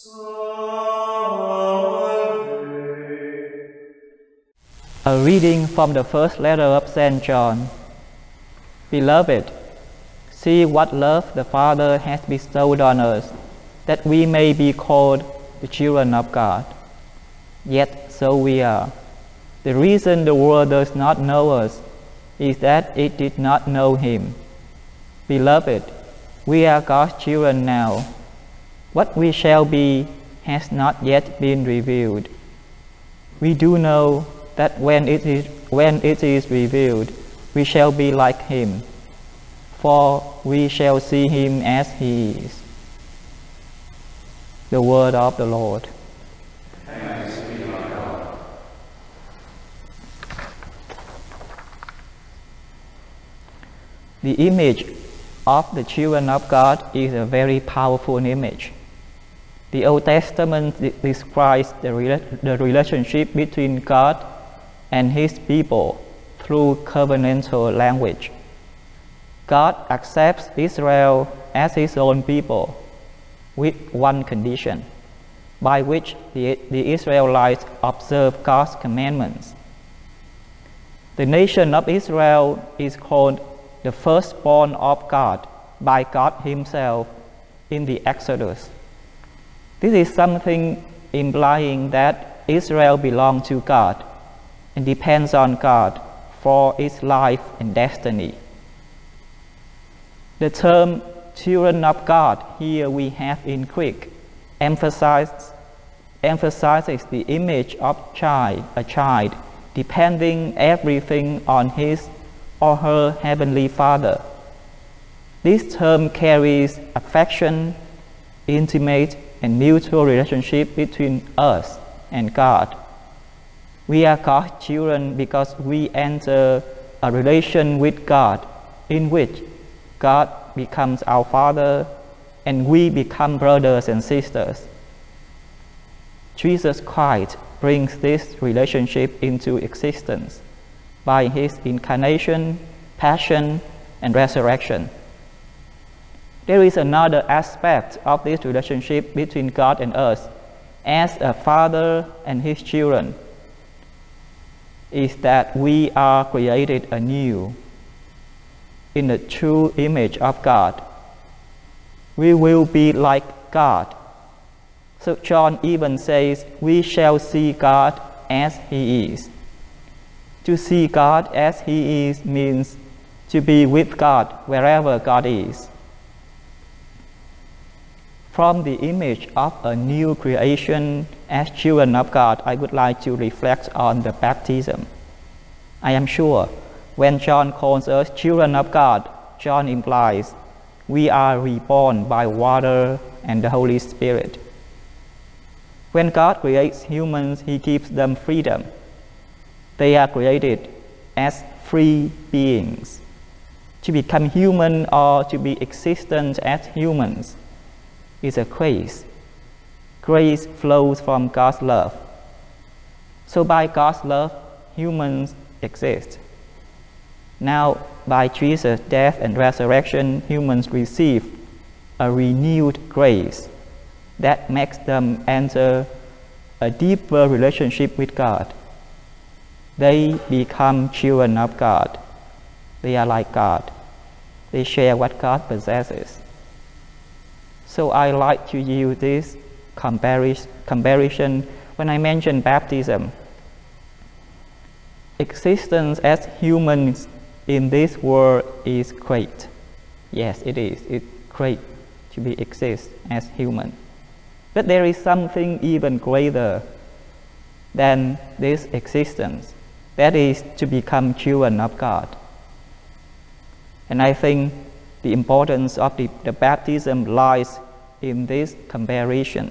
A reading from the first letter of St. John. Beloved, see what love the Father has bestowed on us, that we may be called the children of God. Yet so we are. The reason the world does not know us is that it did not know Him. Beloved, we are God's children now. What we shall be has not yet been revealed. We do know that when it is revealed, we shall be like Him, for we shall see Him as He is. The word of the Lord. Thanks be to God. The image of the children of God is a very powerful image. The Old Testament describes the relationship between God and His people through covenantal language. God accepts Israel as His own people with one condition, by which the Israelites observe God's commandments. The nation of Israel is called the firstborn of God by God Himself in the Exodus. This is something implying that Israel belongs to God and depends on God for its life and destiny. The term children of God here we have in Greek emphasizes the image of a child depending everything on his or her heavenly Father. This term carries affection, intimate and mutual relationship between us and God. We are God's children because we enter a relation with God in which God becomes our Father and we become brothers and sisters. Jesus Christ brings this relationship into existence by His incarnation, passion, and resurrection. There is another aspect of this relationship between God and us as a father and his children, is that we are created anew in the true image of God. We will be like God. So John even says, we shall see God as He is. To see God as He is means to be with God wherever God is. From the image of a new creation as children of God, I would like to reflect on the baptism. I am sure when John calls us children of God, John implies we are reborn by water and the Holy Spirit. When God creates humans, He gives them freedom. They are created as free beings. To become human or to be existent as humans is a grace. Grace flows from God's love. So by God's love, humans exist. Now, by Jesus' death and resurrection, humans receive a renewed grace that makes them enter a deeper relationship with God. They become children of God. They are like God. They share what God possesses. So I like to use this comparison when I mention baptism. Existence as humans in this world is great. Yes, it is. It's great to exist as human. But there is something even greater than this existence. That is to become children of God. And I think the importance of the baptism lies in this comparison.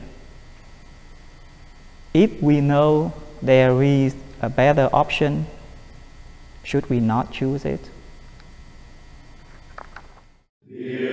If we know there is a better option, should we not choose it? Yeah.